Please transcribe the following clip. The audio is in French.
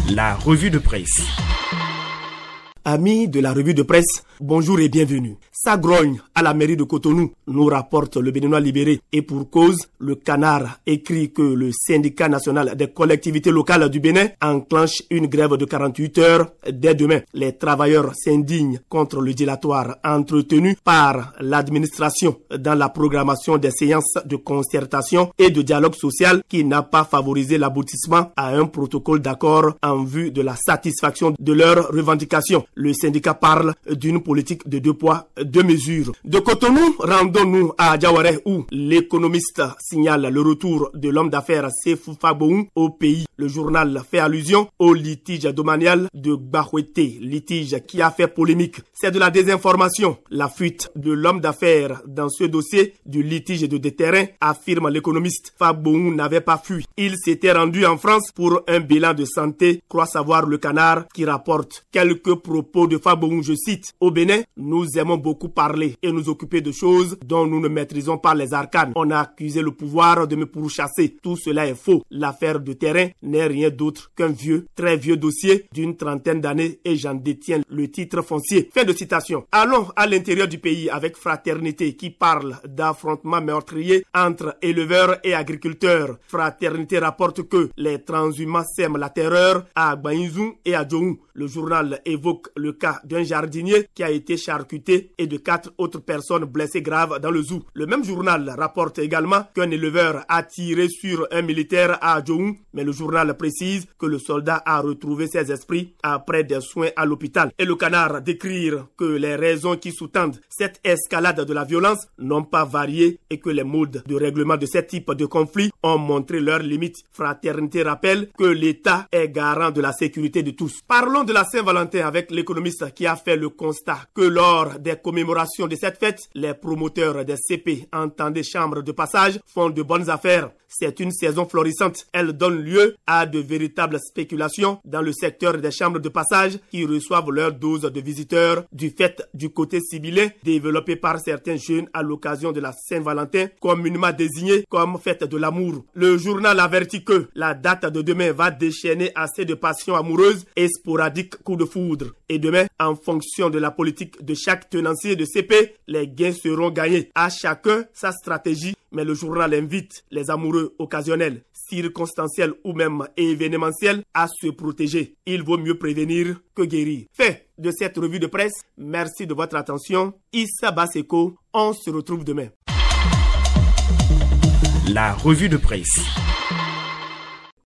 La revue de presse. Amis de la revue de presse, bonjour et bienvenue. Ça grogne à la mairie de Cotonou, nous rapporte le Béninois libéré. Et pour cause, le Canard écrit que le syndicat national des collectivités locales du Bénin enclenche une grève de 48 heures dès demain. Les travailleurs s'indignent contre le dilatoire entretenu par l'administration dans la programmation des séances de concertation et de dialogue social qui n'a pas favorisé l'aboutissement à un protocole d'accord en vue de la satisfaction de leurs revendications. Le syndicat parle d'une politique de 2 poids, 2 mesures. De Cotonou, rendons-nous à Diawara où l'économiste signale le retour de l'homme d'affaires Sefou Faboun au pays. Le journal fait allusion au litige domanial de Bahouété, litige qui a fait polémique. C'est de la désinformation. La fuite de l'homme d'affaires dans ce dossier du litige de terrain, affirme l'économiste. Faboun n'avait pas fui. Il s'était rendu en France pour un bilan de santé, croit savoir le Canard, qui rapporte quelques propos de Faboun, je cite: au Bénin, nous aimons beaucoup parler et nous occuper de choses dont nous ne maîtrisons pas les arcanes. On a accusé le pouvoir de me pourchasser. Tout cela est faux. L'affaire de terrain n'est rien d'autre qu'un vieux, très vieux dossier d'une trentaine d'années et j'en détiens le titre foncier. Fin de citation. Allons à l'intérieur du pays avec Fraternité qui parle d'affrontements meurtriers entre éleveurs et agriculteurs. Fraternité rapporte que les transhumants sèment la terreur à Gbaïnzou et à Djohou. Le journal évoque le cas d'un jardinier qui a été charcuté et de 4 autres personnes blessées graves dans le zoo. Le même journal rapporte également qu'un éleveur a tiré sur un militaire à Djohou, mais le journal précise que le soldat a retrouvé ses esprits après des soins à l'hôpital. Et le Canard décrit que les raisons qui sous-tendent cette escalade de la violence n'ont pas varié et que les modes de règlement de ce type de conflit ont montré leurs limites. Fraternité rappelle que l'État est garant de la sécurité de tous. Parlons de la Saint-Valentin avec l'économiste qui a fait le constat que lors des commémorations de cette fête, les promoteurs des CP, entendez chambres de passage, font de bonnes affaires. C'est une saison florissante. Elle donne lieu à de véritables spéculations dans le secteur des chambres de passage qui reçoivent leur dose de visiteurs du fait du côté sibyllin développé par certains jeunes à l'occasion de la Saint-Valentin, communément désigné comme fête de l'amour. Le journal avertit que la date de demain va déchaîner assez de passions amoureuses et sporadiques coups de foudre. Et demain, en fonction de la politique de chaque tenancier de CP, les gains seront gagnés. À chacun sa stratégie, mais le journal invite les amoureux occasionnels, circonstanciels ou même événementiels à se protéger. Il vaut mieux prévenir que guérir. Fin de cette revue de presse. Merci de votre attention. Issa Baseko, on se retrouve demain. La revue de presse.